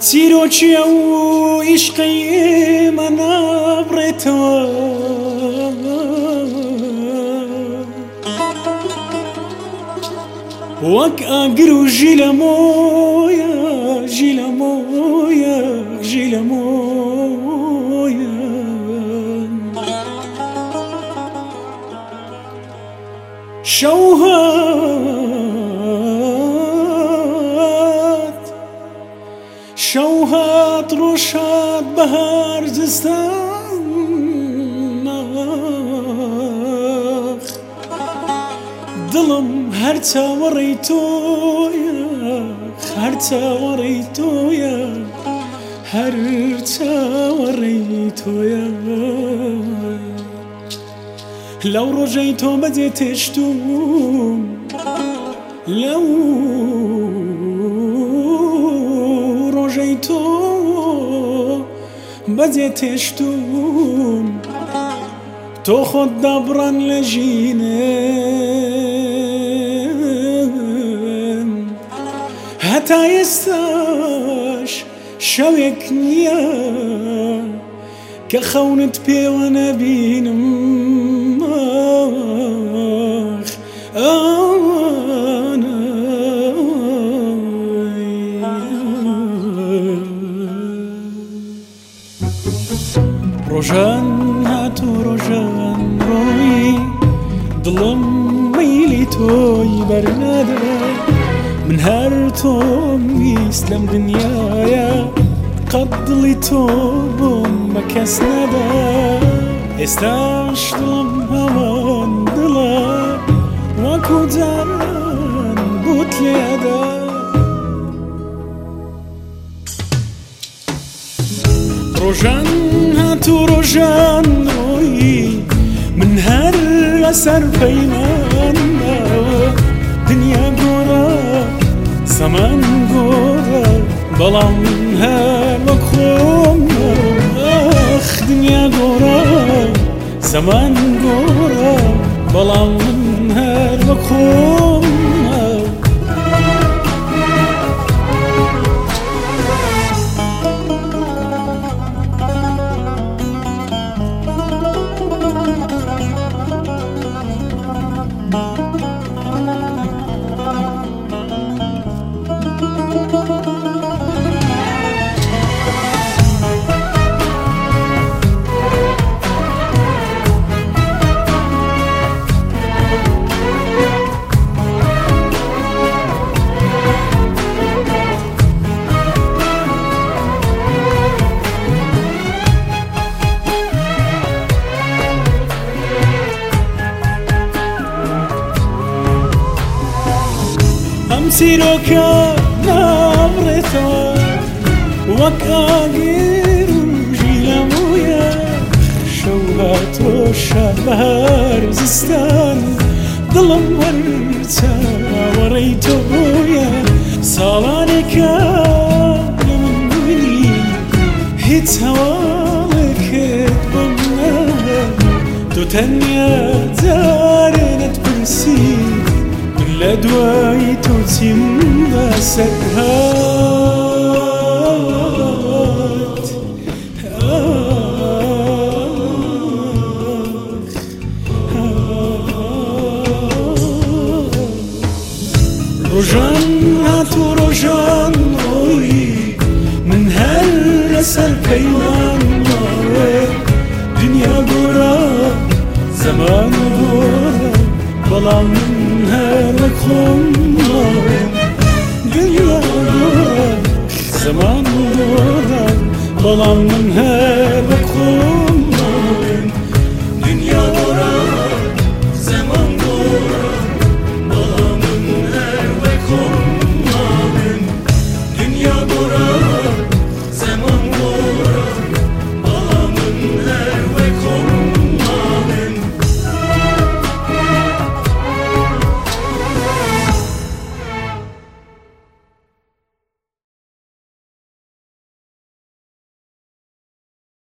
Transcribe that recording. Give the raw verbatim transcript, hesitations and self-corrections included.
چیرۆکی ئەو عیشقی منە بڕێتەوە وەک ئاگر و ژی لە مۆیە ژی لە مۆیە ژی لە مۆیە شەو هات شەو هات ڕۆژ هات بەهار زستان دڵم هەر چاوەڕێی تۆیە هەر چاوەڕێی تۆیە هەر چاوەڕێی تۆیە لەو ڕۆژەی تۆ بەجێ تێشتوم لەو ڕۆژەی تۆ بەجێ تێشتوم تۆ خۆت دابڕان لە ژینم هەتا ئێستاش شەوێک نییە کە خەونت پێوە نەبینم ڕۆژان هاتوو ڕۆژان ڕۆی دڵم مەیلی تۆی بەرنەدا من هەر تۆم ویست لەم دنیایە قەت دڵی تۆم بە کەس نەدا ئێستاش دڵم هەمان دڵە وەکو جاران بوت لێدا ڕۆژان هاتوو ڕۆژان ڕۆی من هەر لەسەر پەیمانە دنیا گۆرە زەمان گۆرە بەڵام من هەر وەک خۆمە ئەخ دنیا گۆرە زەمان گۆرە بەڵام من هەر وەک خۆمە چیرۆکە نابڕێتەوە وەک ئاگر و ژی لە مۆیە شەو هاتۆ شەو بەهار زستان دڵم وەر چاوەڕێی تۆیە ساڵانێکە لە من بینی هیچ هەواڵێکت بۆم نەهە تۆ تەنیا جارێ نەتپرسی لە دوای تۆ چیم بەسەر هات ڕۆژان هاتوو ڕۆژان ڕۆی من هەر لەسەر پەیمان ماوێ دنیا گۆرە زەمان گۆرە بەڵام من هەر وەک خۆمە دنیا گۆرە زەمان گۆرە بەڵام من هەر